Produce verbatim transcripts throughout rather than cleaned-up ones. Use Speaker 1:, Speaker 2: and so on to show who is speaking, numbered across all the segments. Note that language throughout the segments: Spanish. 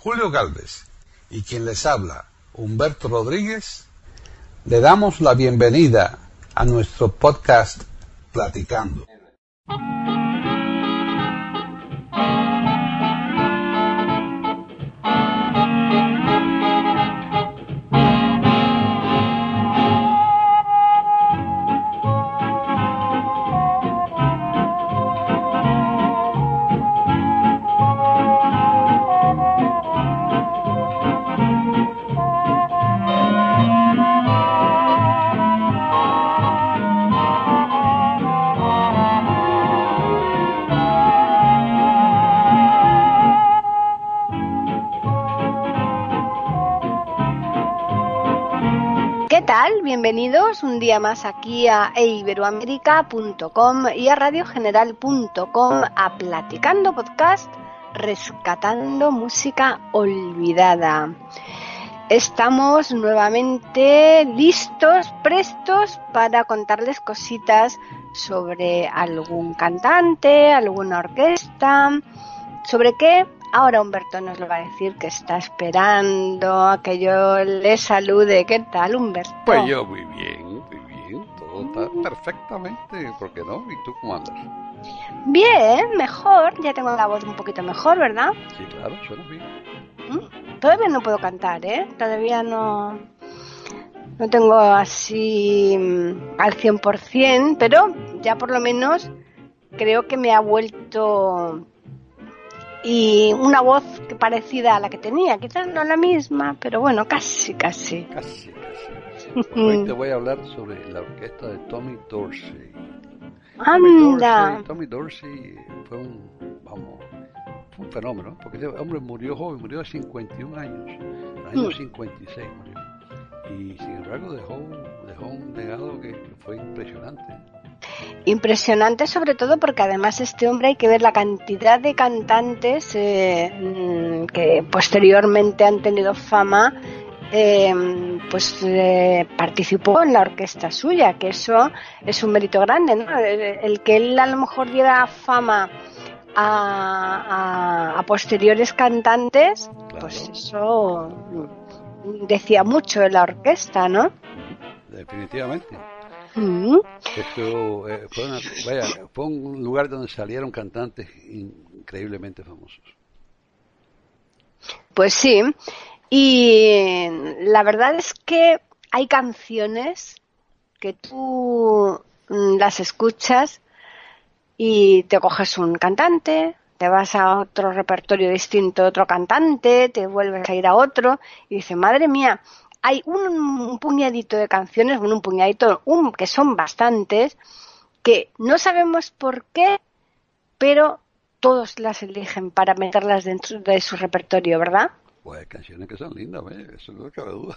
Speaker 1: Julio Galvez y quien les habla, Humberto Rodríguez, le damos la bienvenida a nuestro podcast Platicando.
Speaker 2: Bienvenidos un día más aquí a iberoamérica punto com y a radio general punto com a Platicando Podcast, rescatando música olvidada. Estamos nuevamente listos, prestos para contarles cositas sobre algún cantante, alguna orquesta, sobre qué. Ahora Humberto nos lo va a decir, que está esperando a que yo le salude. ¿Qué tal, Humberto?
Speaker 3: Pues yo muy bien, muy bien. Todo está perfectamente. ¿Por qué no? ¿Y tú cómo andas?
Speaker 2: Bien, mejor. Ya tengo la voz un poquito mejor, ¿verdad?
Speaker 3: Sí, claro, suena bien.
Speaker 2: ¿Mm? Todavía no puedo cantar, ¿eh? Todavía no... No tengo así mm, al cien por ciento, pero ya por lo menos creo que me ha vuelto... Y una voz parecida a la que tenía, quizás no la misma, pero bueno, casi, casi.
Speaker 3: Casi, casi. Hoy te voy a hablar sobre la orquesta de Tommy Dorsey.
Speaker 2: ¡Anda!
Speaker 3: Tommy Dorsey, Tommy Dorsey fue un, vamos, fue un fenómeno, porque ese hombre murió joven, murió a cincuenta y un años, en el año cincuenta y seis murió. Y sin embargo dejó, dejó un legado que, que fue impresionante.
Speaker 2: Impresionante, sobre todo porque además este hombre, hay que ver la cantidad de cantantes eh, que posteriormente han tenido fama, eh, pues eh, participó en la orquesta suya, que eso es un mérito grande, ¿no? El, el que él a lo mejor diera fama a, a, a posteriores cantantes, claro. Pues eso decía mucho de la orquesta, ¿no?
Speaker 3: Definitivamente.
Speaker 2: Mm.
Speaker 3: Eso eh, fue, una, vaya, fue un lugar donde salieron cantantes increíblemente famosos.
Speaker 2: Pues sí, y la verdad es que hay canciones que tú las escuchas y te coges un cantante, te vas a otro repertorio distinto, otro cantante, te vuelves a ir a otro y dices, madre mía, hay un, un puñadito de canciones, bueno, un puñadito, un, que son bastantes, que no sabemos por qué, pero todos las eligen para meterlas dentro de su repertorio, ¿verdad?
Speaker 3: Pues hay canciones que son lindas, ¿eh? Eso no cabe duda.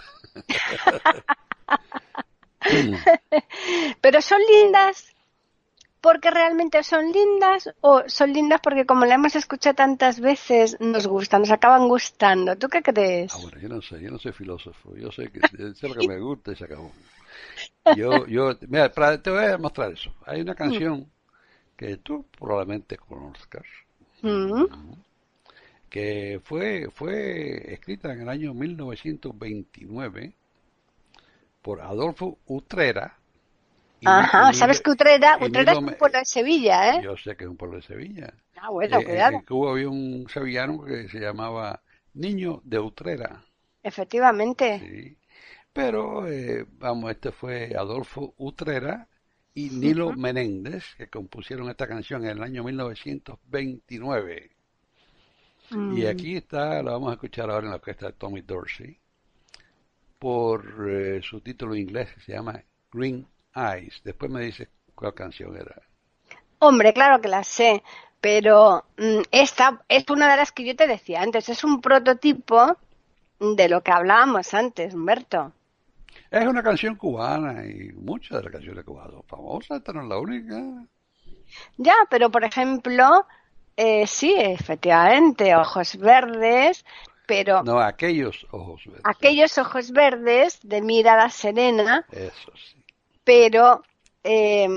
Speaker 2: Pero son lindas porque realmente son lindas, o son lindas porque como la hemos escuchado tantas veces nos gustan, nos acaban gustando. ¿Tú qué crees?
Speaker 3: Ah, bueno, yo no sé, yo no soy filósofo, yo sé que sé lo que me gusta y se acabó. Yo, yo, mira, para, te voy a mostrar eso. Hay una canción mm. que tú probablemente conozcas, mm. que fue, fue escrita en el año mil novecientos veintinueve por Adolfo Utrera.
Speaker 2: Y Ajá, Nilo, ¿sabes que Utrera, Utrera Nilo, es un pueblo de Sevilla, eh?
Speaker 3: Yo sé que es un pueblo de Sevilla.
Speaker 2: Ah, bueno,
Speaker 3: eh,
Speaker 2: cuidado.
Speaker 3: En Cuba había un sevillano que se llamaba Niño de Utrera.
Speaker 2: Efectivamente.
Speaker 3: Sí, pero, eh, vamos, este fue Adolfo Utrera y Nilo uh-huh. Menéndez, que compusieron esta canción en el año mil novecientos veintinueve. Mm. Y aquí está, la vamos a escuchar ahora en la orquesta de Tommy Dorsey, por eh, su título en inglés, que se llama Green Eyes. Después me dice cuál canción era.
Speaker 2: Hombre, claro que la sé, pero mm, esta es una de las que yo te decía antes. Es un prototipo de lo que hablábamos antes, Humberto.
Speaker 3: Es una canción cubana y muchas de las canciones cubanas son famosas. Esta no es la única.
Speaker 2: Ya, pero por ejemplo, eh, sí, efectivamente, Ojos Verdes, pero...
Speaker 3: No, aquellos ojos verdes.
Speaker 2: Aquellos ojos verdes de mirada serena.
Speaker 3: Eso sí.
Speaker 2: Pero eh,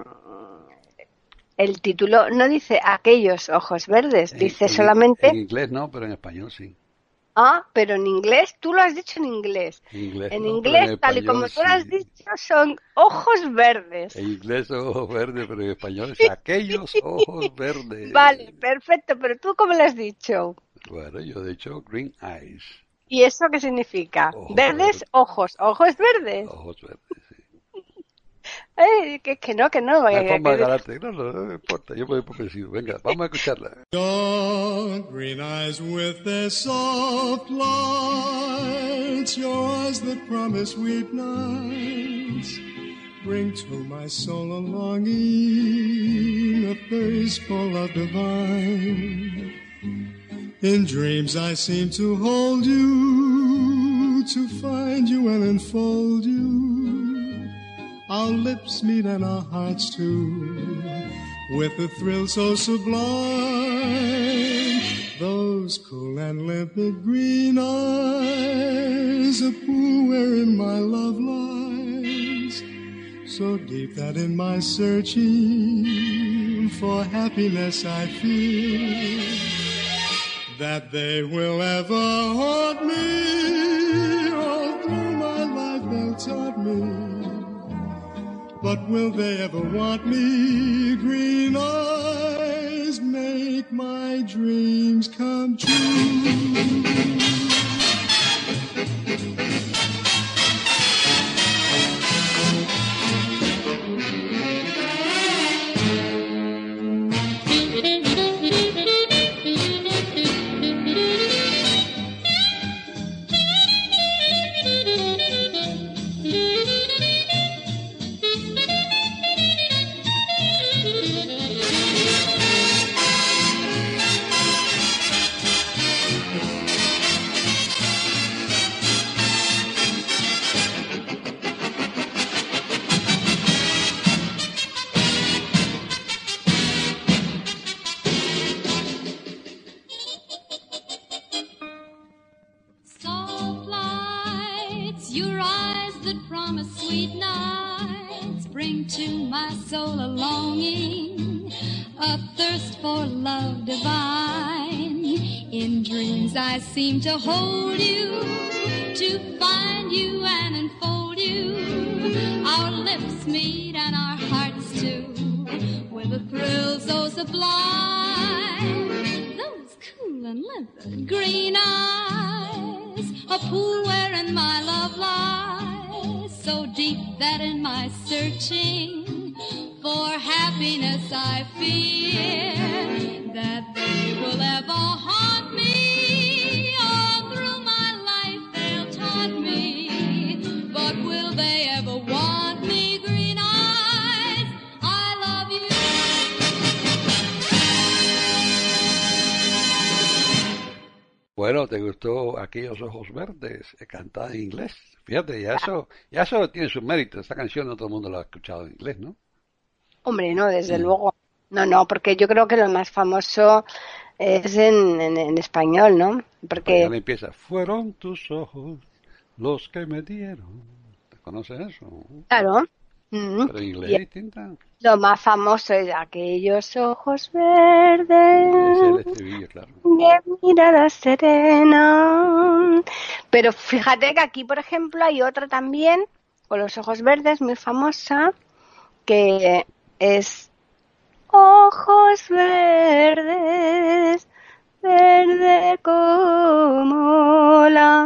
Speaker 2: el título no dice aquellos ojos verdes,
Speaker 3: en,
Speaker 2: dice
Speaker 3: en,
Speaker 2: solamente...
Speaker 3: En inglés no, pero en español sí.
Speaker 2: Ah, pero en inglés, tú lo has dicho en inglés.
Speaker 3: Inglés
Speaker 2: En
Speaker 3: no,
Speaker 2: inglés,
Speaker 3: en
Speaker 2: tal y
Speaker 3: español,
Speaker 2: como tú lo has
Speaker 3: sí.
Speaker 2: dicho, son ojos verdes.
Speaker 3: En inglés son ojos verdes, pero en español es aquellos ojos verdes.
Speaker 2: Vale, perfecto, pero tú ¿cómo lo has dicho?
Speaker 3: Bueno, yo he dicho green eyes.
Speaker 2: ¿Y eso qué significa?
Speaker 3: Ojos
Speaker 2: Verdes,
Speaker 3: verdes.
Speaker 2: ojos, ojos verdes.
Speaker 3: Ojos verdes, sí.
Speaker 2: Ay, que, que no, que no.
Speaker 3: Hay
Speaker 2: Que,
Speaker 3: forma de
Speaker 2: que-
Speaker 3: ganarte. No, no, no me importa. Yo voy por vencido. Venga, vamos a escucharla.
Speaker 4: Your green eyes with their soft lights, your eyes that promise sweet nights, bring to my soul a longing, a thirst for love divine. In dreams I seem to hold you, to find you and enfold you. Our lips meet and our hearts too, with a thrill so sublime. Those cool and limpid green eyes, a pool wherein my love lies, so deep that in my searching for happiness I feel that they will ever haunt me. All through my life they'll taunt me, but will they ever want me? Green eyes make my dreams come true.
Speaker 5: Soft lights, your eyes that promise sweet nights, bring to my soul a longing, a thirst for love divine. In dreams I seem to hold you, to find you and enfold you. Our lips meet and our hearts too, with a thrill so sublime. Those cool and limpid green eyes, a pool wherein my love lies, so deep that in my searching for happiness I fear that they will ever haunt me. All through my life they'll taunt me, but will they ever want me? Green eyes, I love you.
Speaker 3: Bueno, ¿te gustó aquellos ojos verdes? eh, Cantada en inglés. Fíjate, ya eso, ya eso tiene su mérito. Esta canción no todo el mundo la ha escuchado en inglés, ¿no?
Speaker 2: Hombre, no, desde
Speaker 3: Mm.
Speaker 2: luego. No, no, porque yo creo que lo más famoso es en, en, en español, ¿no?
Speaker 3: Porque ya
Speaker 2: Porque,
Speaker 3: empieza. Fueron tus ojos los que me dieron. ¿Te conoces eso?
Speaker 2: claro, mm,
Speaker 3: Pero en inglés
Speaker 2: y
Speaker 3: es distinta.
Speaker 2: lo más famoso es aquellos ojos
Speaker 3: Ese es el
Speaker 2: verdes
Speaker 3: estribillo, claro.
Speaker 2: de mirada serena. Pero fíjate que aquí, por ejemplo, hay otra también, con los ojos verdes, muy famosa, que es ojos verdes, verde como la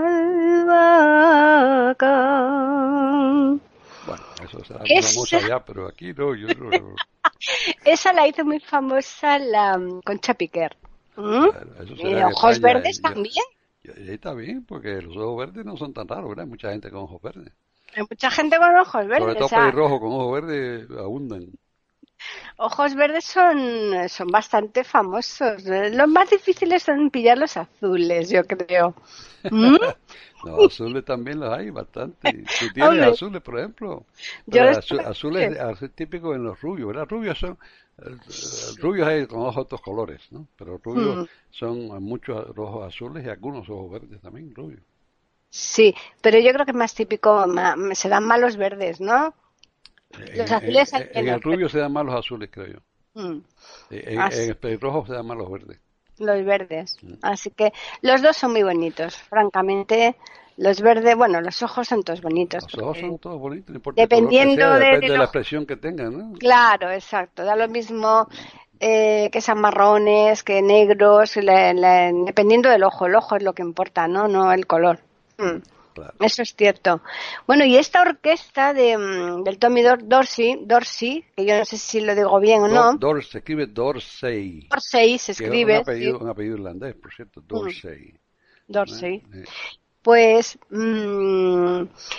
Speaker 2: albahaca.
Speaker 3: Bueno, eso será muy
Speaker 2: Esa,
Speaker 3: famoso allá, pero aquí no, yo no. no.
Speaker 2: esa la hizo muy famosa la mm, Concha Piquer. ¿Mm?
Speaker 3: Claro, eso
Speaker 2: Y
Speaker 3: será en
Speaker 2: ojos
Speaker 3: España.
Speaker 2: verdes
Speaker 3: Ya,
Speaker 2: también.
Speaker 3: ya- ya está bien, porque los ojos verdes no son tan raros, ¿verdad? Hay mucha gente con ojos verdes.
Speaker 2: Hay mucha gente con ojos
Speaker 3: Sobre
Speaker 2: verdes.
Speaker 3: todo
Speaker 2: O sea,
Speaker 3: pelirrojos con ojos verdes abundan.
Speaker 2: ojos verdes son, son bastante famosos. Los más difíciles son pillar los azules, yo creo. ¿Mm?
Speaker 3: No, azules también los hay bastante. Tú tienes
Speaker 2: Hombre,
Speaker 3: azules, por ejemplo.
Speaker 2: yo
Speaker 3: Pero
Speaker 2: los
Speaker 3: azu- azules azul típico en los rubios, ¿verdad? Rubios son, eh, eh, rubios hay con ojos de otros colores, ¿no? Pero rubios
Speaker 2: Mm,
Speaker 3: son muchos ojos azules y algunos ojos verdes también, rubios.
Speaker 2: sí, pero yo creo que es más típico, ma- se dan malos verdes, ¿no?
Speaker 3: En,
Speaker 2: Los
Speaker 3: en-
Speaker 2: azules hay
Speaker 3: en- en
Speaker 2: menos,
Speaker 3: el rubio se dan más los azules, creo yo.
Speaker 2: pero- mm,
Speaker 3: En,
Speaker 2: así.
Speaker 3: en el pelirrojo se dan más los verdes.
Speaker 2: Los Verdes. Así que los dos son muy bonitos, francamente. Los Verdes, bueno, los ojos son todos bonitos.
Speaker 3: Los ojos son todos bonitos, no importa
Speaker 2: dependiendo
Speaker 3: el color que sea,
Speaker 2: de,
Speaker 3: depende
Speaker 2: de
Speaker 3: de la
Speaker 2: lo...
Speaker 3: expresión que tengan, ¿no?
Speaker 2: Claro, exacto. Da lo mismo eh, que sean marrones, que negros, la, la, dependiendo del ojo. El ojo es lo que importa, ¿no? No el color. Mm.
Speaker 3: Claro.
Speaker 2: Eso es cierto. Bueno, y esta orquesta de, del Tommy Dor Dorsey, Dorsey, que yo no sé si lo digo bien o no.
Speaker 3: Dor, Dor, se escribe Dorsey.
Speaker 2: Dorsey se escribe.
Speaker 3: Que es un apellido,
Speaker 2: sí.
Speaker 3: un apellido irlandés, por cierto, Dorsey.
Speaker 2: Mm. Dorsey.
Speaker 3: ¿Eh?
Speaker 2: Pues mmm,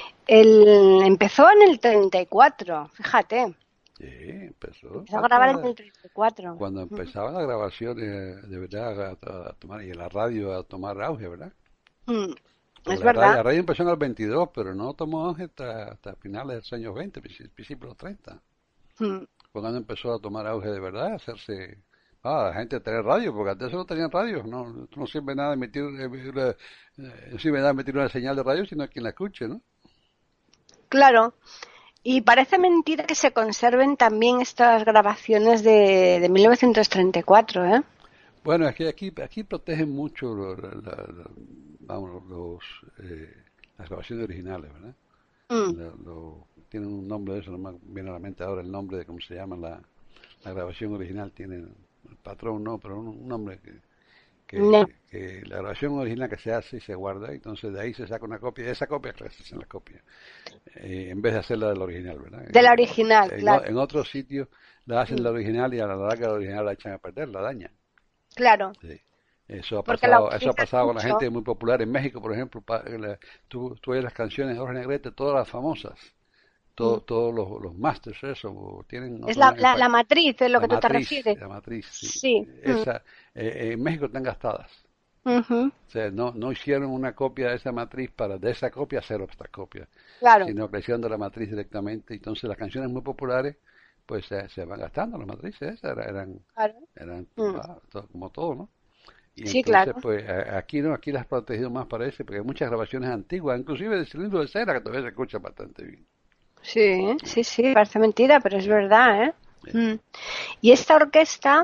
Speaker 2: el, empezó en el treinta y cuatro, fíjate.
Speaker 3: Sí, empezó.
Speaker 2: Empezó a grabar en el treinta y cuatro.
Speaker 3: Cuando empezaban las grabaciones, de verdad, a, a tomar, y la radio a tomar auge, ¿verdad?
Speaker 2: Mm, es
Speaker 3: la
Speaker 2: verdad.
Speaker 3: Radio, la radio empezó en el veintidós, pero no tomó auge hasta, hasta finales de los años veinte, principios de los treinta. Mm. Cuando empezó a tomar auge de verdad, a hacerse... Ah, la gente tenía radio, porque antes no tenían radio, no, no sirve nada emitir, eh, no sirve nada emitir una señal de radio, sino quien la escuche, ¿no?
Speaker 2: Claro, y parece mentira que se conserven también estas grabaciones de, de mil novecientos treinta y cuatro, ¿eh?
Speaker 3: Bueno, es que aquí, aquí protegen mucho lo, la, la, la, vamos, los, eh, las grabaciones originales, ¿verdad? Mm. Lo, lo, tienen un nombre de eso, no me viene a la mente ahora el nombre de cómo se llama la, la grabación original, tiene... El patrón no, pero un, un nombre que, que, no. que la grabación original que se hace y se guarda, entonces de ahí se saca una copia, y esa copia es que se hace en la copia, eh, en vez de hacerla de la original, ¿verdad?
Speaker 2: De la original,
Speaker 3: en,
Speaker 2: claro.
Speaker 3: En otros sitios la hacen mm. la original y a la larga la original la echan a perder, la dañan.
Speaker 2: Claro.
Speaker 3: Sí. Eso ha pasado, eso ha pasado con la gente muy popular en México, por ejemplo, pa, la, tú, tú ves las canciones de Jorge Negrete, todas las famosas. Todo, mm. Todos los, los masters, eso, tienen...
Speaker 2: Es la, la, la matriz, es lo que
Speaker 3: matriz,
Speaker 2: tú te refieres.
Speaker 3: La matriz, sí.
Speaker 2: sí.
Speaker 3: Esa, eh, en México están gastadas.
Speaker 2: Uh-huh.
Speaker 3: O sea, no, no hicieron una copia de esa matriz para de esa copia hacer otra copia.
Speaker 2: Claro.
Speaker 3: Sino que hicieron de la matriz directamente. Entonces las canciones muy populares, pues se, se van gastando las matrices. Esas eran,
Speaker 2: claro.
Speaker 3: eran
Speaker 2: mm.
Speaker 3: ah, todo, como todo, ¿no? Y
Speaker 2: sí,
Speaker 3: entonces,
Speaker 2: claro.
Speaker 3: pues aquí no, aquí las has protegido más, parece, porque hay muchas grabaciones antiguas, inclusive de Cilindro de Cera, que todavía se escucha bastante bien.
Speaker 2: Sí, sí, sí, parece mentira, pero es verdad, ¿eh? Sí. Mm. Y esta orquesta,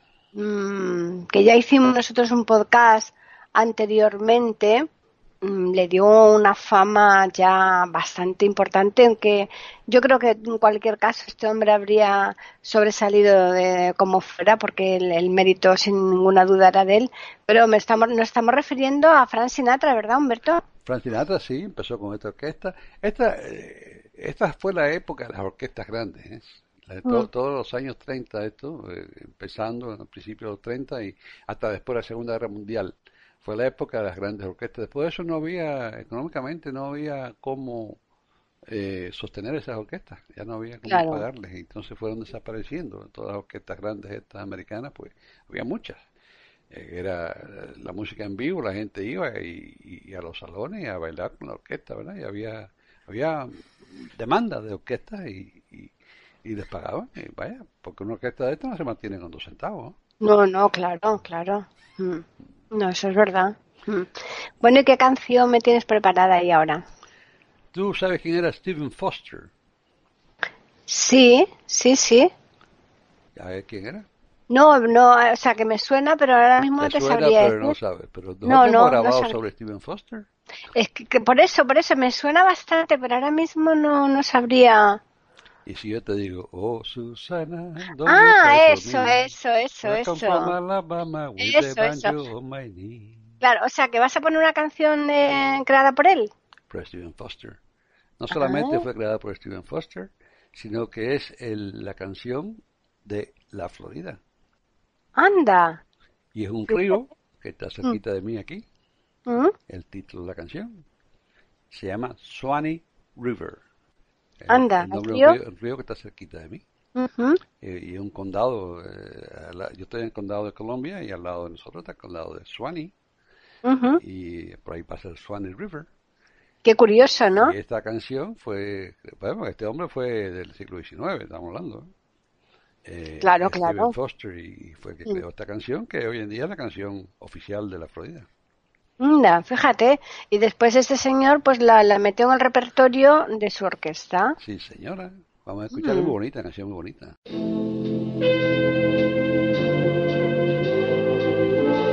Speaker 2: mmm, que ya hicimos nosotros un podcast anteriormente, mmm, le dio una fama ya bastante importante, aunque yo creo que en cualquier caso este hombre habría sobresalido de como fuera, porque el, el mérito sin ninguna duda era de él, pero me estamos, nos estamos refiriendo a Frank Sinatra, ¿verdad, Humberto?
Speaker 3: Frank Sinatra sí, empezó con esta orquesta. Esta... Eh... Esta fue la época de las orquestas grandes, ¿eh? La de to- mm. Todos los años treinta, esto, eh, empezando en el principio de los treinta y hasta después de la Segunda Guerra Mundial. Fue la época de las grandes orquestas. Después de eso no había, económicamente no había cómo eh, sostener esas orquestas, ya no había cómo claro. pagarles, y entonces fueron desapareciendo. Todas las orquestas grandes estas americanas, pues había muchas. Eh, era la música en vivo, la gente iba y, y a los salones a bailar con la orquesta, ¿verdad? Y había... había demanda de orquestas y, y, y les pagaban, y vaya, porque una orquesta de estas no se mantiene con dos centavos.
Speaker 2: No, no, claro, claro. Mm. No, eso es verdad. Mm. Bueno, ¿y qué canción me tienes preparada ahí ahora?
Speaker 3: ¿Tú sabes quién era Stephen Foster?
Speaker 2: Sí, sí, sí.
Speaker 3: ¿Sabes quién era?
Speaker 2: No, no, o sea, que me suena, pero ahora mismo no te
Speaker 3: suena,
Speaker 2: sabría
Speaker 3: pero
Speaker 2: decir.
Speaker 3: no sabes. Pero ¿no,
Speaker 2: no,
Speaker 3: hemos
Speaker 2: no,
Speaker 3: grabado
Speaker 2: no
Speaker 3: sobre Stephen Foster?
Speaker 2: Es que, que por eso, por eso me suena bastante, pero ahora mismo no, no sabría.
Speaker 3: Y si yo te digo, oh Susana, ¿dónde
Speaker 2: ah,
Speaker 3: estás
Speaker 2: eso, eso, eso, eso, eso.
Speaker 3: Eso, eso.
Speaker 2: Claro, o sea, que vas a poner una canción eh, creada por él.
Speaker 3: Por Stephen Foster. No solamente
Speaker 2: ah.
Speaker 3: fue creada por Stephen Foster, sino que es el, la canción de La Florida.
Speaker 2: Anda.
Speaker 3: Y es un río que está cerquita mm. de mí aquí.
Speaker 2: ¿Mm?
Speaker 3: El título de la canción se llama Swanee River. El,
Speaker 2: Anda,
Speaker 3: el nombre
Speaker 2: ¿el
Speaker 3: de un
Speaker 2: río?
Speaker 3: río, el río que está cerquita de mí.
Speaker 2: Uh-huh.
Speaker 3: eh, y es un condado. Eh, la, yo estoy en el condado de Columbia y al lado de nosotros está el condado de Swanee.
Speaker 2: Uh-huh.
Speaker 3: Y por ahí pasa el Swanee River.
Speaker 2: Qué curioso, ¿no?
Speaker 3: Y esta canción fue, bueno, este hombre fue del siglo diecinueve, estamos hablando. Eh,
Speaker 2: claro,
Speaker 3: Stephen
Speaker 2: claro.
Speaker 3: Foster y fue el que creó mm. esta canción, que hoy en día es la canción oficial de la Florida.
Speaker 2: Anda, fíjate. Y después este señor pues la, la metió en el repertorio de su orquesta.
Speaker 3: Sí, señora. Vamos a escuchar, mm. muy bonita, canción muy bonita.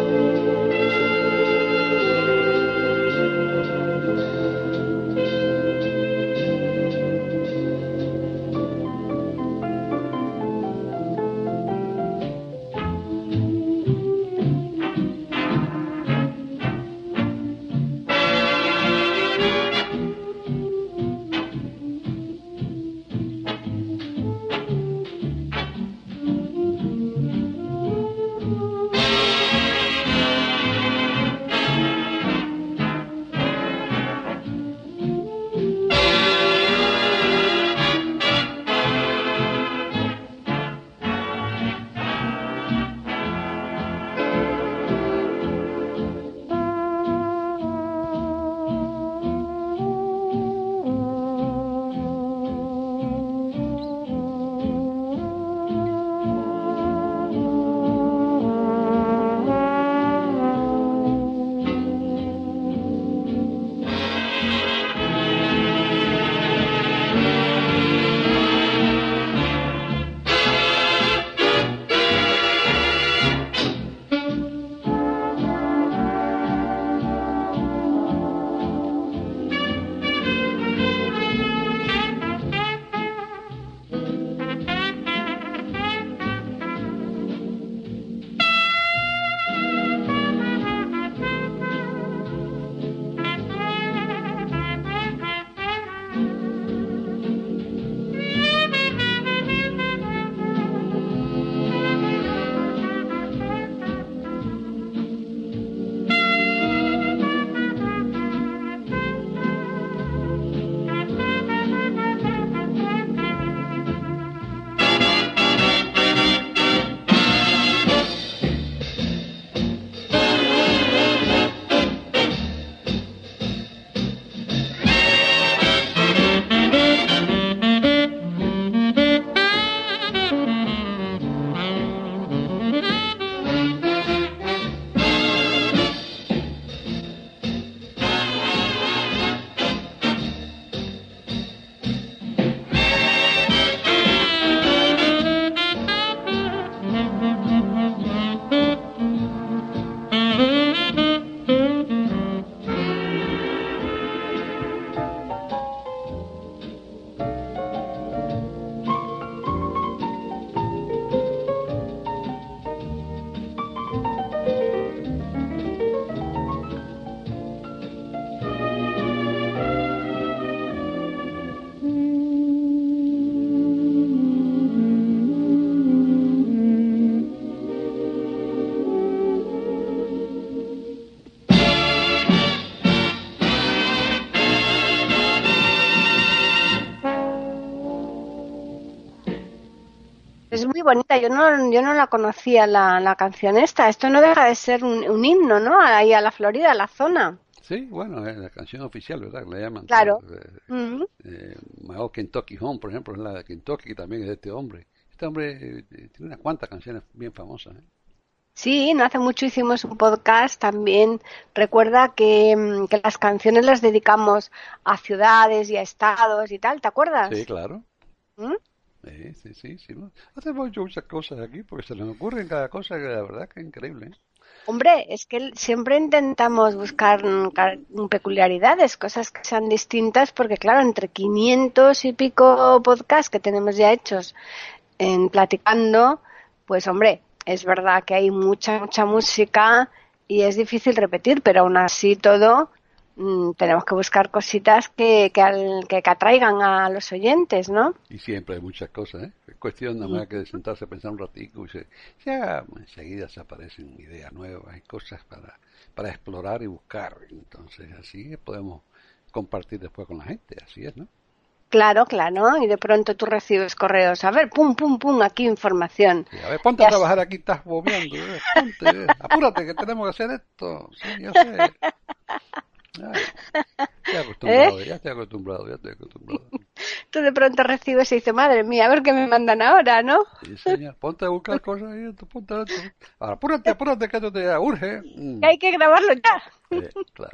Speaker 2: bonita, yo no, yo no la conocía la, la canción esta. Esto no deja de ser un, un himno, ¿no? Ahí a la Florida, a la zona.
Speaker 3: Sí, bueno, es la canción oficial, ¿verdad? Le llaman.
Speaker 2: Claro.
Speaker 3: Eh,
Speaker 2: Uh-huh.
Speaker 3: eh, My Old Kentucky Home, por ejemplo, es la de Kentucky, que también es de este hombre. Este hombre eh, tiene unas cuantas canciones bien famosas, ¿eh?
Speaker 2: Sí, no hace mucho hicimos un podcast también. Recuerda que, que las canciones las dedicamos a ciudades y a estados y tal, ¿te acuerdas?
Speaker 3: Sí, claro.
Speaker 2: ¿Mm?
Speaker 3: Sí, sí, sí, sí. ¿No? Hacemos muchas cosas aquí porque se nos ocurren cada cosa que la verdad que es increíble, ¿eh?
Speaker 2: Hombre, es que siempre intentamos buscar mm, peculiaridades, cosas que sean distintas, porque claro, entre quinientos y pico podcasts que tenemos ya hechos en Platicando, pues hombre, es verdad que hay mucha, mucha música y es difícil repetir, pero aún así todo mmm, tenemos que buscar cositas que, que, al, que, que atraigan a los oyentes, ¿no?
Speaker 3: Y siempre hay muchas cosas, ¿eh? Es cuestión nada más que de sentarse a pensar un ratico y se, ya enseguida se aparecen ideas nuevas y cosas para, para explorar y buscar. Entonces así podemos compartir después con la gente, así es, ¿no?
Speaker 2: Claro, claro, y de pronto tú recibes correos, a ver, pum, pum, pum, aquí información.
Speaker 3: Sí, a ver, ponte
Speaker 2: ya
Speaker 3: a trabajar aquí, estás bobeando, eh, ponte, eh, apúrate que tenemos que hacer esto, sí, yo sé. Ya, estoy acostumbrado,
Speaker 2: ¿Eh?
Speaker 3: ya estoy acostumbrado, ya estoy acostumbrado.
Speaker 2: Tú de pronto recibes y dices, madre mía, a ver qué me mandan ahora, ¿no?
Speaker 3: Sí, señor, ponte a buscar cosas ahí, ponte a... Ahora, apúrate, apúrate que esto te urge. Mm.
Speaker 2: Que hay que grabarlo ya.
Speaker 3: Eh, claro.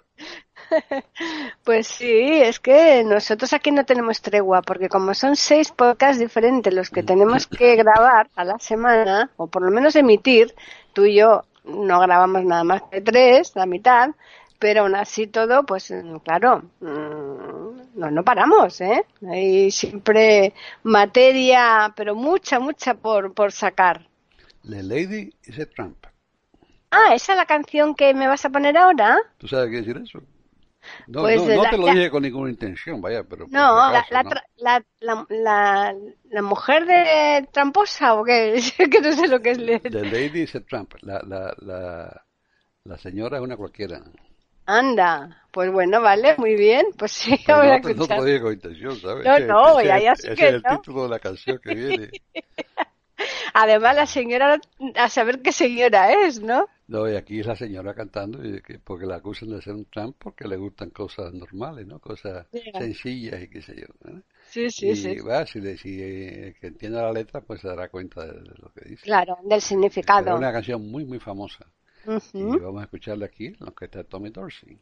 Speaker 2: Pues sí, es que nosotros aquí no tenemos tregua, porque como son seis podcasts diferentes los que tenemos que grabar a la semana, o por lo menos emitir, tú y yo no grabamos nada más que tres, la mitad, pero aún así todo, pues claro, no, no paramos, ¿eh? Hay siempre materia, pero mucha, mucha por, por sacar.
Speaker 3: The Lady is a Tramp.
Speaker 2: Ah, ¿esa es la canción que me vas a poner ahora?
Speaker 3: ¿Tú sabes qué decir eso? No,
Speaker 2: Pues,
Speaker 3: no, no
Speaker 2: la,
Speaker 3: te lo
Speaker 2: la,
Speaker 3: dije con ninguna intención, vaya, pero...
Speaker 2: No,
Speaker 3: acaso,
Speaker 2: la,
Speaker 3: ¿no?
Speaker 2: la, la, la, la mujer de tramposa, ¿o qué? Que no sé lo que es.
Speaker 3: The Lady is a Tramp. La, la, la, la señora es una cualquiera.
Speaker 2: Anda, pues bueno, vale, muy bien, pues sí,
Speaker 3: Pero
Speaker 2: voy a
Speaker 3: no, te, no te lo dije con intención, ¿sabes?
Speaker 2: No,
Speaker 3: ese,
Speaker 2: no,
Speaker 3: ese,
Speaker 2: ya, ya sé
Speaker 3: ese
Speaker 2: que
Speaker 3: es el
Speaker 2: no.
Speaker 3: título de la canción que viene.
Speaker 2: Además, la señora, a saber qué señora es, ¿no?
Speaker 3: No, y aquí es la señora cantando y que, porque la acusan de ser un tramp porque le gustan cosas normales, ¿no? Cosas sí, sencillas y qué sé yo, ¿no?
Speaker 2: Sí, sí,
Speaker 3: y,
Speaker 2: sí.
Speaker 3: Va, si, le, si eh, que entienda la letra, pues se dará cuenta de, de lo que dice.
Speaker 2: Claro, del significado.
Speaker 3: Es una canción muy, muy famosa.
Speaker 2: Uh-huh.
Speaker 3: Y vamos a escucharla aquí, en lo que está Tommy Dorsey.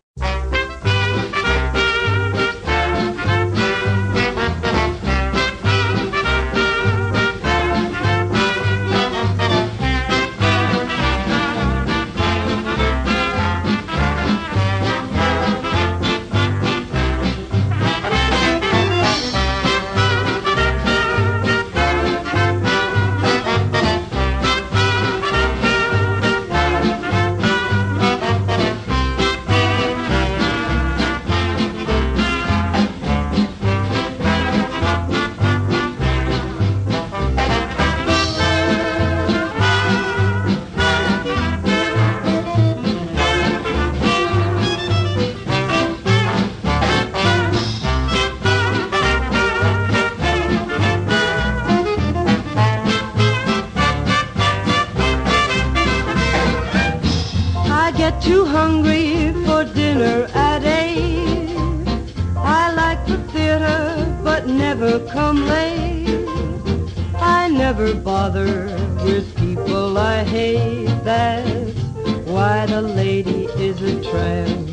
Speaker 6: Too hungry for dinner at eight. I like the theater, but never come late. I never bother with people I hate. That's why the lady is a tramp.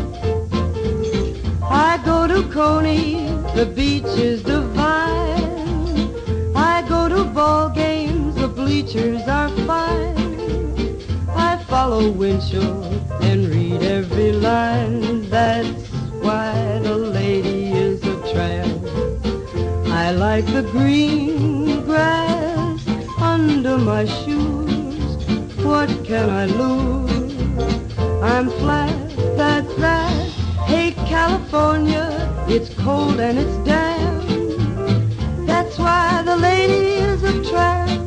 Speaker 6: I go to Coney, the beach is divine. I go to ball games, the bleachers are fine. I follow Winchell and read every line. That's why the lady is a tramp. I like the green grass under my shoes. What can I lose? I'm flat, that's that. Hey, California, it's cold and it's damp. That's why the lady is a tramp.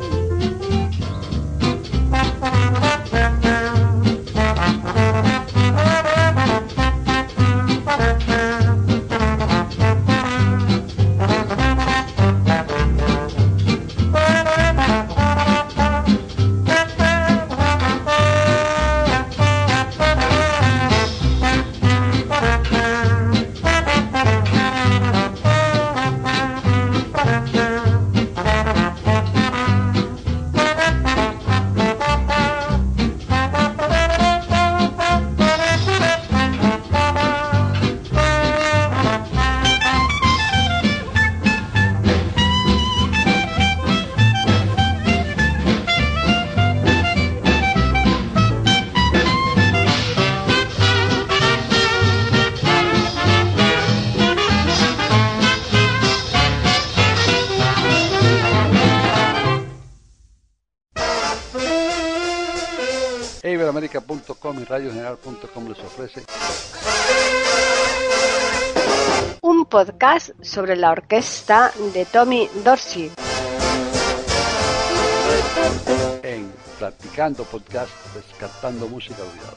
Speaker 3: iberoamerica punto com y radio general punto com les ofrece
Speaker 2: un podcast sobre la orquesta de Tommy Dorsey.
Speaker 3: En Platicando Podcast, rescatando música olvidada.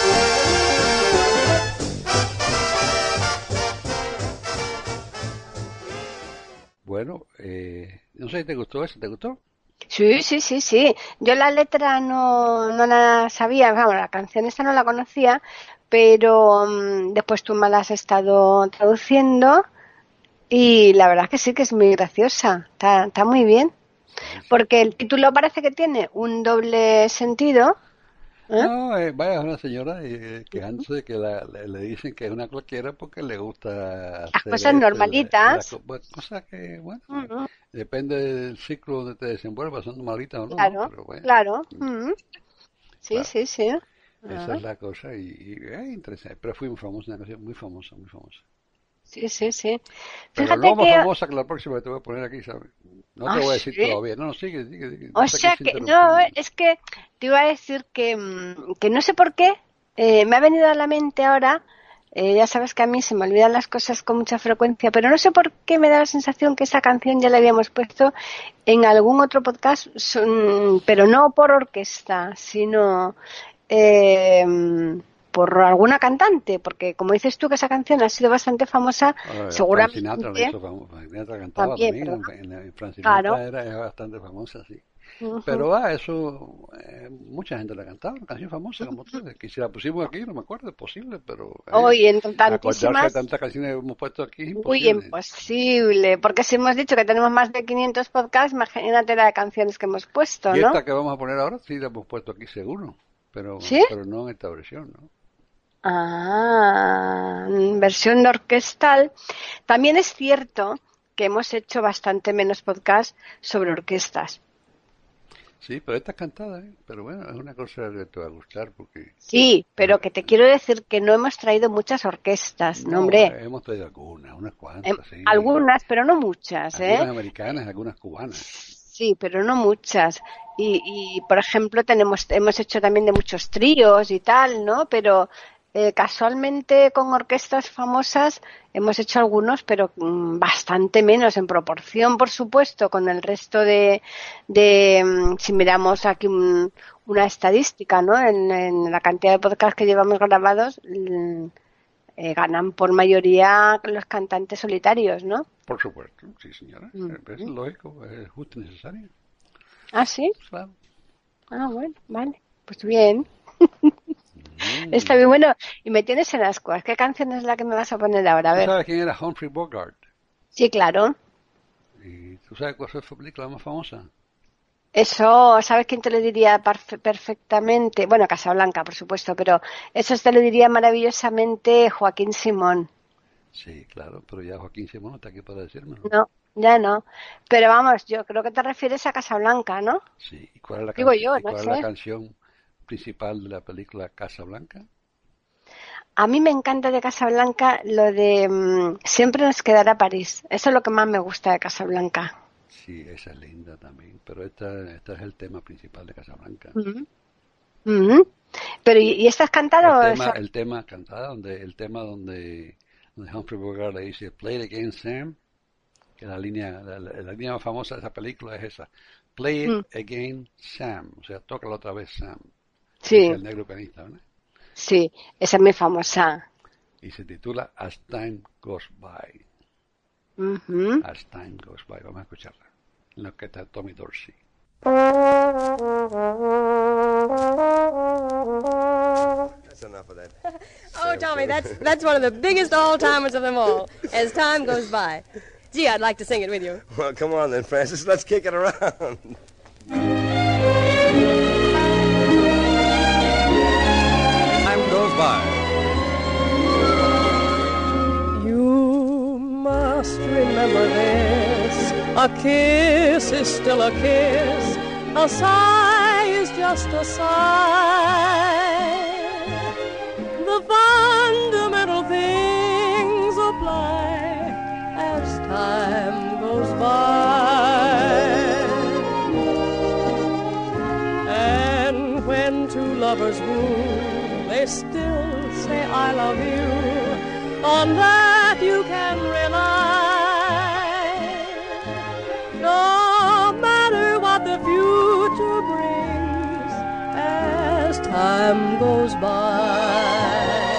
Speaker 3: Bueno, eh, no sé si te gustó eso, ¿te gustó?
Speaker 2: Sí, sí, sí, sí. Yo la letra no, no la sabía, vamos, la canción esta no la conocía, pero um, después tú me la has estado traduciendo y la verdad es que sí que es muy graciosa, está, está muy bien, porque el título parece que tiene un doble sentido. ¿Eh?
Speaker 3: No, eh, vaya, una señora eh, quejándose de que la, le, le dicen que es una cualquiera porque le gusta
Speaker 2: las cosas normalitas.
Speaker 3: La, la, la, cosas que, bueno,
Speaker 2: uh-huh.
Speaker 3: Depende del ciclo donde te desenvuelvas, son normalitas o no.
Speaker 2: Claro,
Speaker 3: ¿no? Pero bueno,
Speaker 2: claro. Uh-huh. Sí,
Speaker 3: claro.
Speaker 2: sí, sí.
Speaker 3: Uh-huh. Esa es la cosa y, y es interesante. Pero fue muy famosa, una canción muy famosa, muy famosa.
Speaker 2: Sí, sí, sí.
Speaker 3: Pero
Speaker 2: Fíjate
Speaker 3: no más
Speaker 2: que...
Speaker 3: famosa que la próxima que te voy a poner aquí, ¿sabes? No te
Speaker 2: ¿Ah,
Speaker 3: voy a decir
Speaker 2: sí?
Speaker 3: todavía. No, no, sigue, sigue. sigue.
Speaker 2: O sea que, no, es que te iba a decir que, que no sé por qué, eh, me ha venido a la mente ahora, eh, ya sabes que a mí se me olvidan las cosas con mucha frecuencia, pero no sé por qué me da la sensación que esa canción ya la habíamos puesto en algún otro podcast, son, pero no por orquesta, sino... Eh, por alguna cantante, porque como dices tú que esa canción ha sido bastante famosa,
Speaker 3: Ahora,
Speaker 2: seguramente...
Speaker 3: Frank Sinatra, la hizo famosa. Frank Sinatra cantaba
Speaker 2: también,
Speaker 3: también, en, en Frank Sinatra
Speaker 2: claro.
Speaker 3: era, era bastante famosa, sí.
Speaker 2: Uh-huh.
Speaker 3: Pero ah, eso, eh, mucha gente la cantaba, una canción famosa como tú, que si la pusimos aquí, no me acuerdo, es posible, pero... Eh,
Speaker 2: Hoy en
Speaker 3: acordarse
Speaker 2: tantísimas...
Speaker 3: de tantas canciones que hemos puesto aquí es imposible.
Speaker 2: Muy imposible, porque si hemos dicho que tenemos más de quinientos podcasts, imagínate la de canciones que hemos puesto,
Speaker 3: y
Speaker 2: ¿no?
Speaker 3: esta que vamos a poner ahora sí la hemos puesto aquí seguro, pero,
Speaker 2: ¿Sí?
Speaker 3: pero no en esta versión, ¿no?
Speaker 2: Ah, versión orquestal. También es cierto que hemos hecho bastante menos podcasts sobre orquestas.
Speaker 3: Sí, pero esta es cantada, ¿eh? Pero bueno, es una cosa que te va a gustar porque...
Speaker 2: Sí, pero que te quiero decir que no hemos traído muchas orquestas, no, no hombre.
Speaker 3: Hemos traído algunas, unas cuantas,
Speaker 2: eh,
Speaker 3: sí.
Speaker 2: Algunas, pero no muchas, ¿eh?
Speaker 3: Algunas americanas, algunas cubanas.
Speaker 2: Sí, pero no muchas. Y, y por ejemplo, tenemos hemos hecho también de muchos tríos y tal, ¿no? Pero... Eh, casualmente con orquestas famosas hemos hecho algunos, pero mmm, bastante menos en proporción, por supuesto, con el resto de, de mmm, si miramos aquí un, una estadística, ¿no? En, en la cantidad de podcasts que llevamos grabados, mmm, eh, ganan por mayoría los cantantes solitarios, ¿no?
Speaker 3: Por supuesto, sí, señora. Mm-hmm. Es lógico, es justo y necesario.
Speaker 2: ¿Ah, sí?
Speaker 3: Claro.
Speaker 2: Ah, bueno, vale, pues bien. Está bien, bueno, y me tienes en ascuas. ¿Qué canción es la que me vas a poner ahora? A ver.
Speaker 3: ¿Tú sabes quién era Humphrey Bogart?
Speaker 2: Sí, claro.
Speaker 3: ¿Y tú sabes cuál fue su película más famosa?
Speaker 2: Eso, ¿sabes quién te lo diría perfe- perfectamente? Bueno, Casablanca, por supuesto, pero eso te lo diría maravillosamente Joaquín Simón.
Speaker 3: Sí, claro, pero ya Joaquín Simón no está aquí para decírmelo.
Speaker 2: No, ya no. Pero vamos, yo creo que te refieres a Casablanca, ¿no?
Speaker 3: Sí, ¿y cuál es la,
Speaker 2: Digo
Speaker 3: can-
Speaker 2: yo,
Speaker 3: ¿y cuál
Speaker 2: no
Speaker 3: es
Speaker 2: sé.
Speaker 3: la canción principal de la película Casablanca?
Speaker 2: A mí me encanta de Casablanca lo de mmm, siempre nos quedará París. Eso es lo que más me gusta de Casablanca.
Speaker 3: Sí, esa es linda también, pero esta, esta es el tema principal de Casablanca.
Speaker 2: Uh-huh. Uh-huh. Pero ¿y, y esta es cantada?
Speaker 3: El tema,
Speaker 2: o
Speaker 3: el tema cantada, donde el tema donde, donde Humphrey Bogart le dice Play it again, Sam, que la línea, la, la, la línea más famosa de esa película es esa. Play it mm. again, Sam, o sea, tócala otra vez, Sam.
Speaker 2: Sí.
Speaker 3: Es el negro pianista, ¿no?
Speaker 2: Sí, esa es muy famosa.
Speaker 3: Y se titula As Time Goes By.
Speaker 2: Uh-huh.
Speaker 3: As Time Goes By. Vamos a escucharla. En la orquesta de Tommy Dorsey.
Speaker 7: That's enough of that.
Speaker 8: Oh, Tommy, that's that's one of the biggest all-timers of them all. As time goes by. Gee, I'd like to sing it with you.
Speaker 7: Well, come on then, Francis. Let's kick it around.
Speaker 9: Goes by.
Speaker 6: You must remember this. A kiss is still a kiss. A sigh is just a sigh. The fundamental things apply as time goes by. And when two lovers woo, love you, on that you can rely. No matter what the future brings as time goes by.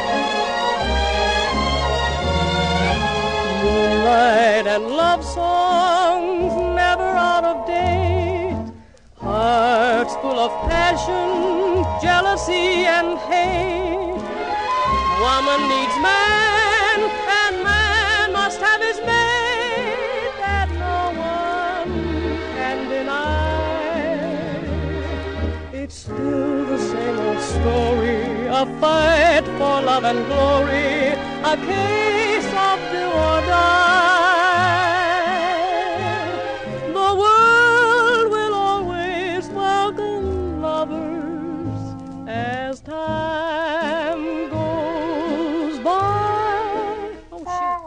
Speaker 6: Moonlight and love songs never out of date, hearts full of passion, jealousy and hate. Woman needs man, and man must have his mate, that no one can deny. It's still the same old story, a fight for love and glory, a case of do or die. The world will always welcome lovers as time goes by. Oh, shit.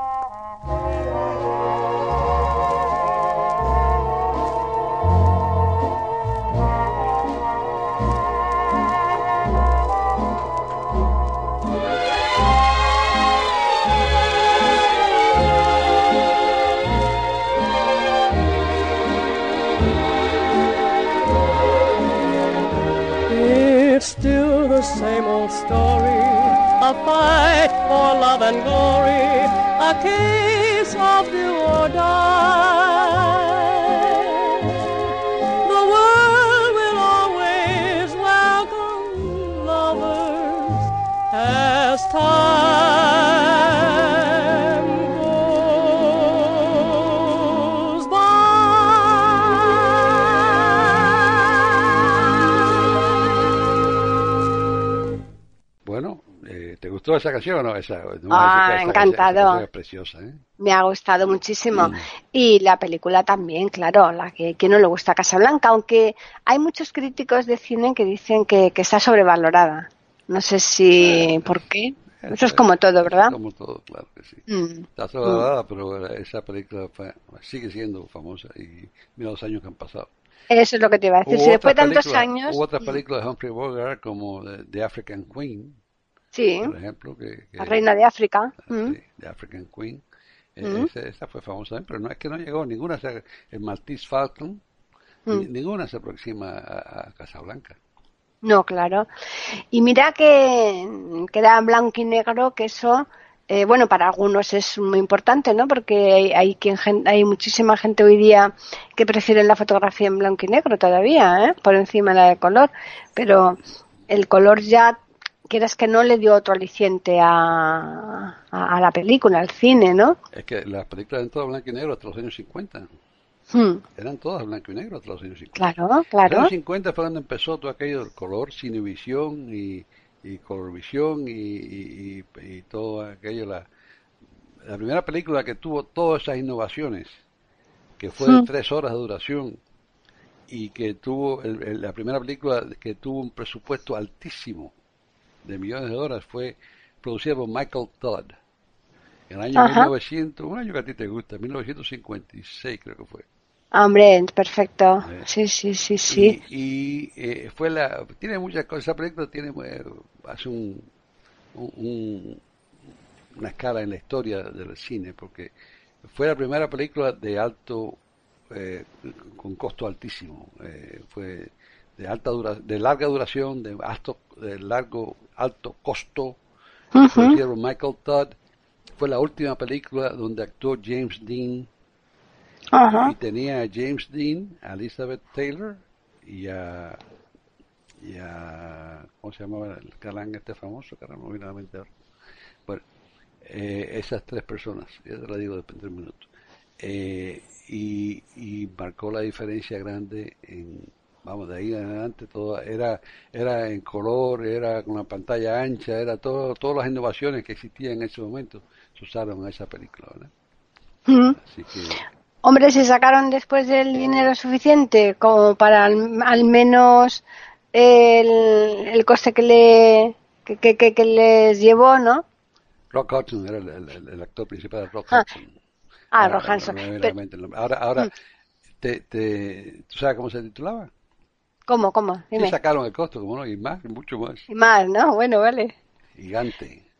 Speaker 6: It's still the same old story, a fight for love and glory, a case of do or die. The world will always welcome lovers as time goes by.
Speaker 3: Bueno, eh, ¿te gustó esa canción o no? Esa, no
Speaker 2: Ah,
Speaker 3: esa- esa-
Speaker 2: encantado.
Speaker 3: esa canción es preciosa, ¿eh?
Speaker 2: Me ha gustado muchísimo.
Speaker 3: Mm.
Speaker 2: Y la película también, claro, la que, que no le gusta Casablanca, aunque hay muchos críticos de cine que dicen que, que está sobrevalorada. No sé si por qué. Eso es como todo, ¿verdad?
Speaker 3: Como todo, claro que sí.
Speaker 2: Mm.
Speaker 3: Está sobrevalorada, pero esa película fue- sigue siendo famosa y mira los años que han pasado.
Speaker 2: Eso es lo que te iba a decir.
Speaker 3: Hubo
Speaker 2: Si después de
Speaker 3: otras
Speaker 2: tantos
Speaker 3: películas-
Speaker 2: años.
Speaker 3: Hubo otras
Speaker 2: mm,
Speaker 3: películas de Humphrey Bogart como The, The African Queen,
Speaker 2: Sí,
Speaker 3: por ejemplo, que, que-
Speaker 2: la reina de África. mm.
Speaker 3: sí, The African Queen. Eh,
Speaker 2: Mm.
Speaker 3: esa, esa fue famosa también, pero no es que no llegó ninguna, se- el Maltese Falcon, ni-
Speaker 2: Mm.
Speaker 3: ninguna se aproxima a, a Casablanca.
Speaker 2: No, claro. Y mira que, que era blanco y negro, que eso, eh, bueno, para algunos es muy importante, ¿no? Porque hay, hay, quien, gen- hay muchísima gente hoy día que prefiere la fotografía en blanco y negro todavía, ¿eh? Por encima de la de color. Pero el color ya, quieras que no, le dio otro aliciente a, a, a la película, al cine, ¿no?
Speaker 3: Es que las películas eran todas blanco y negro hasta los años cincuenta.
Speaker 2: Hmm,
Speaker 3: Eran todas blanco y negro hasta los años cincuenta.
Speaker 2: claro,
Speaker 3: En
Speaker 2: claro.
Speaker 3: los años cincuenta fue cuando empezó todo aquello del color, cinevisión y, y colorvisión y, y, y, y todo aquello. La, la primera película que tuvo todas esas innovaciones, que fue de
Speaker 2: Hmm.
Speaker 3: tres horas de duración y que tuvo, el- el- la primera película que tuvo un presupuesto altísimo de millones de dólares fue producida por Michael Todd. En el año
Speaker 2: Ajá.
Speaker 3: mil novecientos, un año que a ti te gusta, mil novecientos cincuenta y seis creo que fue.
Speaker 2: Hombre, perfecto.
Speaker 3: Eh,
Speaker 2: Sí, sí, sí, sí.
Speaker 3: Y, y, eh, fue la, tiene muchas cosas, esa película tiene, eh, hace un, un- un- una escala en la historia del cine, porque fue la primera película de alto, eh, con costo altísimo, eh, fue de alta dura, de larga duración, de alto, de largo, alto costo,
Speaker 2: Ujú.
Speaker 3: producida por Michael Todd. Fue la última película donde actuó James Dean.
Speaker 2: Ajá.
Speaker 3: Y tenía a James Dean, a Elizabeth Taylor y a, y a ¿cómo se llamaba el galán este famoso? Caramba, no viene a la mente ahora. Bueno, eh, esas tres personas, ya te la digo después de un minuto. Eh, y, y marcó la diferencia grande en, vamos, de ahí en adelante todo era era en color, era con la pantalla ancha, era todo, todas las innovaciones que existían en ese momento se usaron en esa película, ¿verdad?
Speaker 2: Ujú.
Speaker 3: Así que
Speaker 2: Hombre, se sacaron después el dinero suficiente como para al, al menos el, el coste que le que, que, que- que les llevó, ¿no?
Speaker 3: Rock Hudson era el, el- el actor principal de Rock
Speaker 2: Ah,
Speaker 3: Hudson.
Speaker 2: Ah,
Speaker 3: Ahora,
Speaker 2: Rohanson.
Speaker 3: no me viene a la
Speaker 2: Pero-
Speaker 3: mente el nombre. Ahora, ahora te, te, ¿tú sabes cómo se titulaba?
Speaker 2: ¿Cómo, cómo?
Speaker 3: Sí
Speaker 2: Dime.
Speaker 3: sacaron el costo, como no, y más, y mucho más.
Speaker 2: Y más, ¿no? Bueno, vale.
Speaker 3: Gigante.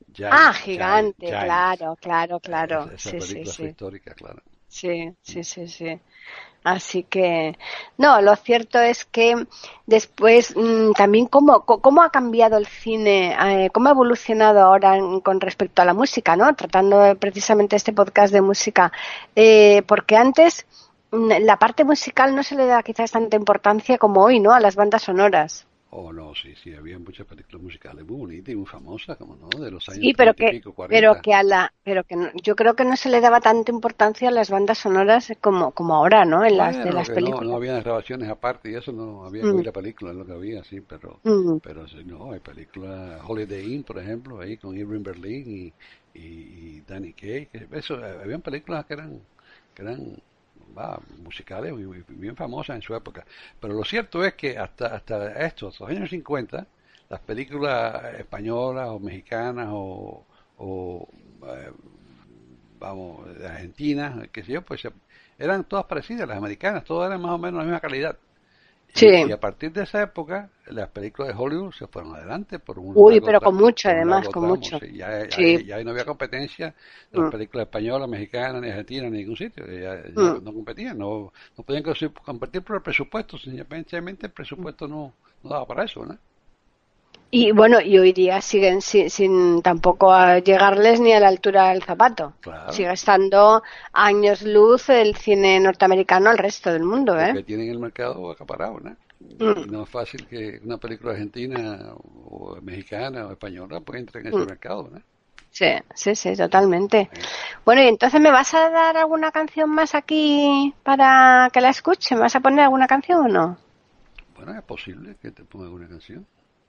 Speaker 3: Giant,
Speaker 2: ah, Gigante,
Speaker 3: Giant,
Speaker 2: claro, claro, claro.
Speaker 3: Esa, esa
Speaker 2: sí,
Speaker 3: película
Speaker 2: sí,
Speaker 3: fue
Speaker 2: sí.
Speaker 3: histórica, claro.
Speaker 2: Sí, sí, sí, sí. Así que, no, lo cierto es que después mmm, también cómo, cómo ha cambiado el cine, eh, cómo ha evolucionado ahora en, con respecto a la música, ¿no? Tratando precisamente este podcast de música, eh, porque antes mmm, la parte musical no se le da quizás tanta importancia como hoy, ¿no? A las bandas sonoras.
Speaker 3: Oh, no, sí, sí, había muchas películas musicales muy bonitas y muy famosas, como no, de los años
Speaker 2: Sí, pero
Speaker 3: treinta y
Speaker 2: que,
Speaker 3: pico, cuarenta.
Speaker 2: pero que a la, pero que no, yo creo que no se le daba tanta importancia a las bandas sonoras como, como ahora, ¿no? En las
Speaker 3: Bueno,
Speaker 2: de las
Speaker 3: que no,
Speaker 2: películas.
Speaker 3: no había grabaciones aparte y eso, no había que
Speaker 2: Mm.
Speaker 3: oír la película, es lo que había, sí, pero,
Speaker 2: Mm.
Speaker 3: pero sí, no, hay películas, Holiday Inn, por ejemplo, ahí con Irving Berlin y, y, y Danny Kaye, que eso, eh, habían películas que eran, que eran va, musicales y, y bien famosas en su época. Pero lo cierto es que hasta, hasta estos, los años cincuenta, las películas españolas o mexicanas o, o eh, vamos, argentinas, qué sé yo, pues eran todas parecidas, las americanas, todas eran más o menos la misma calidad.
Speaker 2: Sí.
Speaker 3: Y, y a partir de esa época, las películas de Hollywood se fueron adelante por un
Speaker 2: Uy,
Speaker 3: largo
Speaker 2: pero
Speaker 3: tra-
Speaker 2: con mucho,
Speaker 3: por un
Speaker 2: además,
Speaker 3: largo
Speaker 2: con
Speaker 3: tramo,
Speaker 2: mucho.
Speaker 3: sí. Ya, ya,
Speaker 2: Sí.
Speaker 3: ya no había competencia de las
Speaker 2: Mm.
Speaker 3: películas españolas, mexicanas, ni argentinas, ni ningún sitio. Ya, ya
Speaker 2: Mm.
Speaker 3: no competían, no, no podían cos- competir por el presupuesto, sencillamente el presupuesto no, no daba para eso, ¿no?
Speaker 2: Y bueno, y hoy día siguen sin, sin tampoco a llegarles ni a la altura del zapato.
Speaker 3: Claro.
Speaker 2: Sigue estando años luz el cine norteamericano al resto del mundo, ¿eh?
Speaker 3: Porque tienen el mercado acaparado, ¿no?
Speaker 2: Mm.
Speaker 3: Y no es fácil que una película argentina o mexicana o española pues entre en ese
Speaker 2: Mm.
Speaker 3: mercado, ¿no?
Speaker 2: Sí, sí, sí, totalmente. Bueno, y entonces ¿me vas a dar alguna canción más aquí para que la escuche? ¿Me vas a poner alguna canción o no?
Speaker 3: Bueno, es posible que te ponga alguna canción.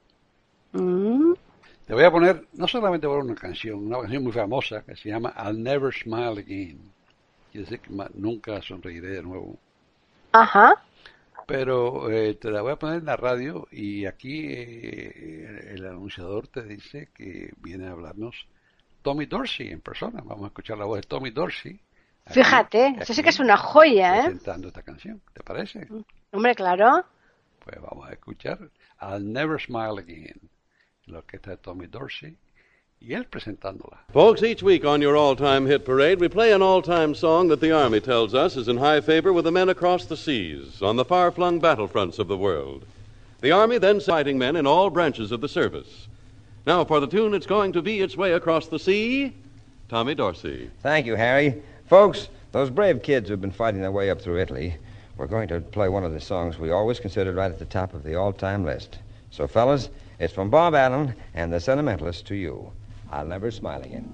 Speaker 2: Mm.
Speaker 3: Te voy a poner, no solamente por una canción, una canción muy famosa que se llama I'll Never Smile Again. Quiere decir que ma- nunca sonreiré de nuevo.
Speaker 2: Ajá.
Speaker 3: Pero eh, te la voy a poner en la radio y aquí eh, el anunciador te dice que viene a hablarnos Tommy Dorsey en persona. Vamos a escuchar la voz de Tommy Dorsey. aquí-
Speaker 2: Fíjate, eso sí
Speaker 3: aquí
Speaker 2: que es una joya, ¿eh?
Speaker 3: presentando esta canción. ¿Te parece?
Speaker 2: Hombre, claro.
Speaker 3: Pues vamos a escuchar I'll Never Smile Again, la orquesta de Tommy Dorsey, y él presentándola.
Speaker 9: Folks, each week on your all-time hit parade, we play an all-time song that the Army tells us is in high favor with the men across the seas, on the far-flung battlefronts of the world. The Army then fighting men in all branches of the service. Now, for the tune that's going to be its way across the sea, Tommy Dorsey.
Speaker 10: Thank you, Harry. Folks, those brave kids who've been fighting their way up through Italy, we're going to play one of the songs we always considered right at the top of the all-time list. So, fellas, it's from Bob Allen and the Sentimentalists to you. I'll Never Smile Again.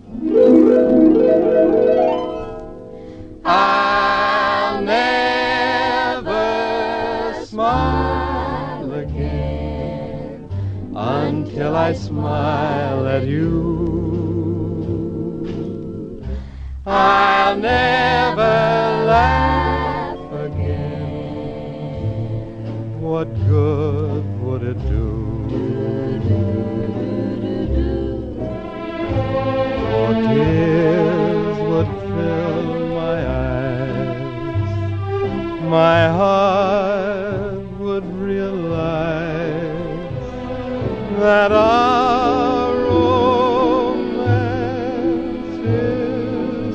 Speaker 6: I'll never smile again until I smile at you. I'll never laugh again. What good would it do? For tears would fill my eyes, my heart would realize that our romance is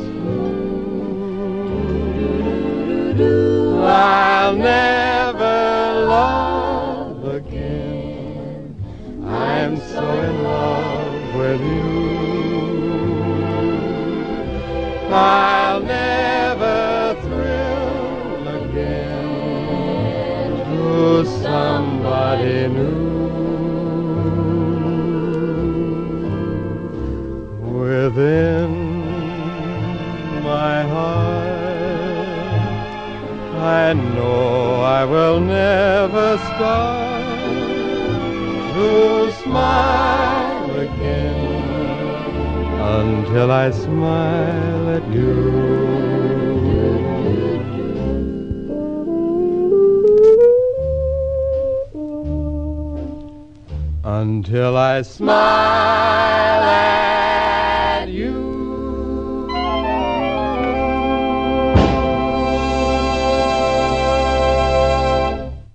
Speaker 6: through. I'll never love again, I'm so in love with you. I'll never thrill again to somebody new. Within my heart, I know I will never start to smile again until I smile at you. Until I smile at you.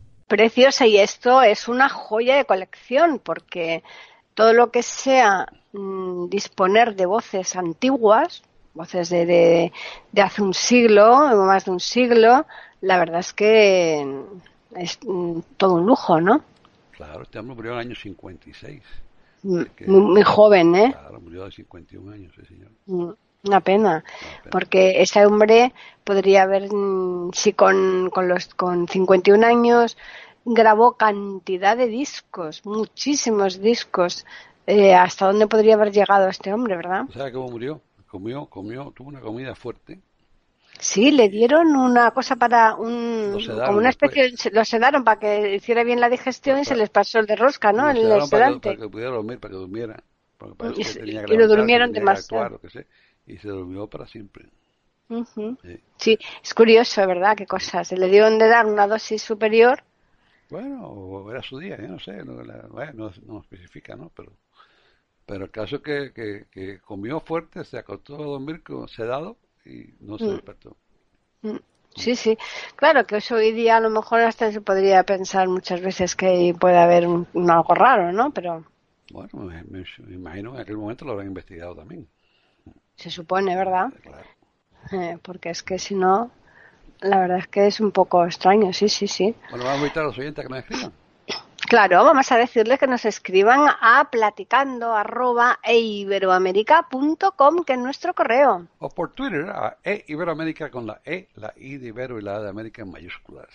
Speaker 2: Preciosa, y esto es una joya de colección porque todo lo que sea mm, disponer de voces antiguas, voces de, de, de hace un siglo, o más de un siglo, la verdad es que es mm, todo un lujo, ¿no?
Speaker 3: Claro, este hombre murió en el año cincuenta y seis.
Speaker 2: Muy,
Speaker 3: que,
Speaker 2: muy joven, ¿eh?
Speaker 3: Claro, murió de cincuenta y un años, sí, señor.
Speaker 2: Mm. Una pena,
Speaker 3: Una pena,
Speaker 2: porque ese hombre podría haber, si con, con los con cincuenta y un años grabó cantidad de discos, muchísimos discos, eh, ¿hasta dónde podría haber llegado este hombre, verdad?
Speaker 3: ¿Sabe cómo murió? Comió, comió, tuvo una comida fuerte.
Speaker 2: Sí, le dieron una cosa para un,
Speaker 3: Lo sedaron
Speaker 2: como una especie,
Speaker 3: después.
Speaker 2: lo sedaron para que hiciera bien la digestión
Speaker 3: Para-
Speaker 2: y se les pasó el de rosca, ¿no?
Speaker 3: Lo
Speaker 2: El,
Speaker 3: sedaron
Speaker 2: el
Speaker 3: para que,
Speaker 2: sedante.
Speaker 3: para que pudiera dormir, para que durmiera. Porque parece
Speaker 2: Y,
Speaker 3: que
Speaker 2: se-
Speaker 3: tenía que
Speaker 2: y lo
Speaker 3: levantarse,
Speaker 2: durmieron
Speaker 3: tenía que
Speaker 2: demasiado.
Speaker 3: actuar, lo que sea, y se durmió para siempre.
Speaker 2: Ujú.
Speaker 3: Sí.
Speaker 2: Sí, es curioso, ¿verdad? Qué cosas. Le dieron de dar una dosis superior.
Speaker 3: Bueno, o era su día, yo no sé, no, la- bueno, no, no especifica, ¿no? Pero, pero el caso es que, que, que comió fuerte, se acostó a dormir con sedado y no se
Speaker 2: Mm.
Speaker 3: despertó.
Speaker 2: Mm, Sí, sí. Claro que eso hoy día a lo mejor hasta se podría pensar muchas veces que puede haber un, un algo raro, ¿no? Pero
Speaker 3: Bueno, me, me- me imagino que en aquel momento lo habrán investigado también.
Speaker 2: se supone, ¿verdad?
Speaker 3: Claro.
Speaker 2: Eh, porque es que si no, la verdad es que es un poco extraño, sí, sí, sí.
Speaker 3: Bueno, vamos a invitar a los oyentes a que nos escriban.
Speaker 2: Claro, vamos a decirles que nos escriban a platicando arroba eiberoamerica punto com, que es nuestro correo.
Speaker 3: O por Twitter a E Iberoamérica con la E, la I de Ibero y la A de América en mayúsculas.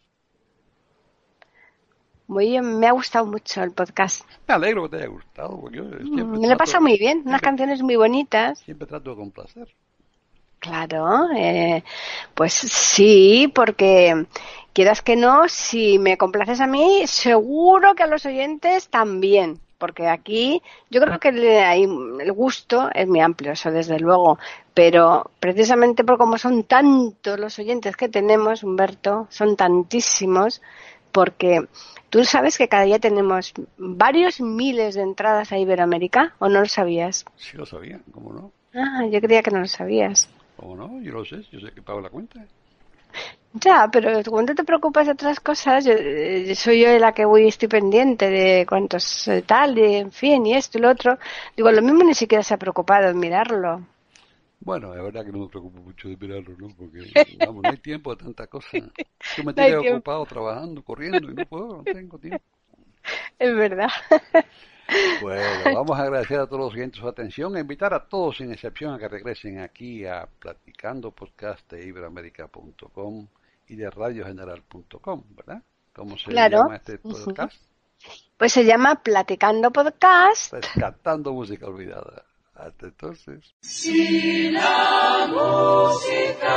Speaker 2: Muy bien, me ha gustado mucho el podcast.
Speaker 3: Me alegro que te haya gustado, porque yo siempre
Speaker 2: Mm, Me lo he
Speaker 3: trato-
Speaker 2: pasado muy bien, unas
Speaker 3: siempre-
Speaker 2: canciones muy bonitas.
Speaker 3: Siempre trato de complacer.
Speaker 2: Claro, eh, pues sí, porque quieras que no, si me complaces a mí, seguro que a los oyentes también, porque aquí yo creo que el, hay- el gusto es muy amplio, eso desde luego, pero precisamente por como son tantos los oyentes que tenemos, Humberto, son tantísimos, porque tú sabes que cada día tenemos varios miles de entradas a Iberoamérica, ¿o no lo sabías?
Speaker 3: Sí lo sabía, ¿cómo no?
Speaker 2: Ah, yo creía que no lo sabías.
Speaker 3: ¿Cómo no? Yo lo sé, yo sé que pago la cuenta.
Speaker 2: Ya, pero cuando te preocupas de otras cosas, yo, eh, soy yo la que voy y estoy pendiente de cuántos eh, tal, y en fin, y esto y lo otro. Digo, lo mismo ni siquiera se ha preocupado en mirarlo.
Speaker 3: Bueno, es verdad que no me preocupo mucho de mirarlo, ¿no? Porque, vamos, no hay tiempo de tanta cosa. Yo me
Speaker 2: No hay
Speaker 3: tiré
Speaker 2: tiempo.
Speaker 3: ocupado trabajando, corriendo, y no puedo, no tengo tiempo.
Speaker 2: Es verdad.
Speaker 3: Bueno, vamos a agradecer a todos los oyentes su atención e invitar a todos, sin excepción, a que regresen aquí a Platicando Podcast de iberoamerica punto com y de radio general punto com, ¿verdad? ¿Cómo se
Speaker 2: Claro.
Speaker 3: llama este podcast?
Speaker 2: Pues se llama Platicando Podcast.
Speaker 3: Rescatando música olvidada. Hasta entonces.
Speaker 11: Si la música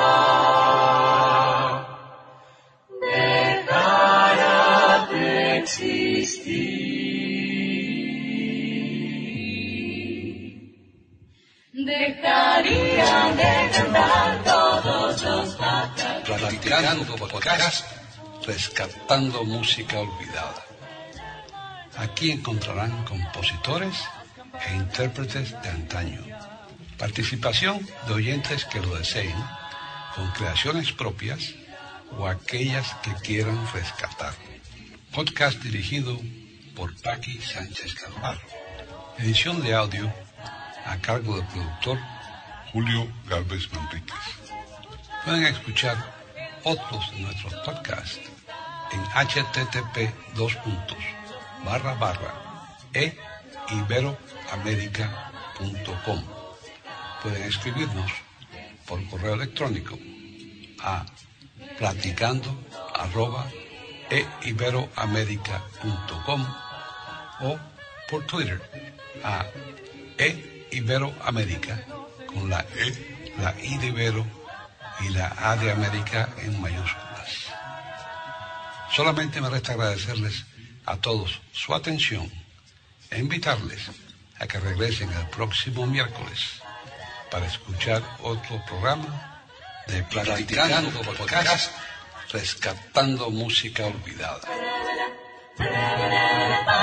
Speaker 11: dejara de existir, dejarían de cantar todos los pájaros.
Speaker 1: Platicando Podcast, rescatando música olvidada. Aquí encontrarán compositores e intérpretes de antaño. Participación de oyentes que lo deseen, con creaciones propias o aquellas que quieran rescatar. Podcast dirigido por Paqui Sánchez Carvalho. Edición de audio a cargo del productor Julio Galvez Manríquez. Pueden escuchar otros de nuestros podcasts en http dos puntos barra barra e iberoamerica punto com. Pueden escribirnos por correo electrónico a platicando arroba e iberoamerica punto com o por Twitter a e iberoamerica con la E, la I de Ibero y la A de América en mayúsculas. Solamente me resta agradecerles a todos su atención e invitarles a que regresen el próximo miércoles para escuchar otro programa de Platicando Podcast, rescatando música olvidada.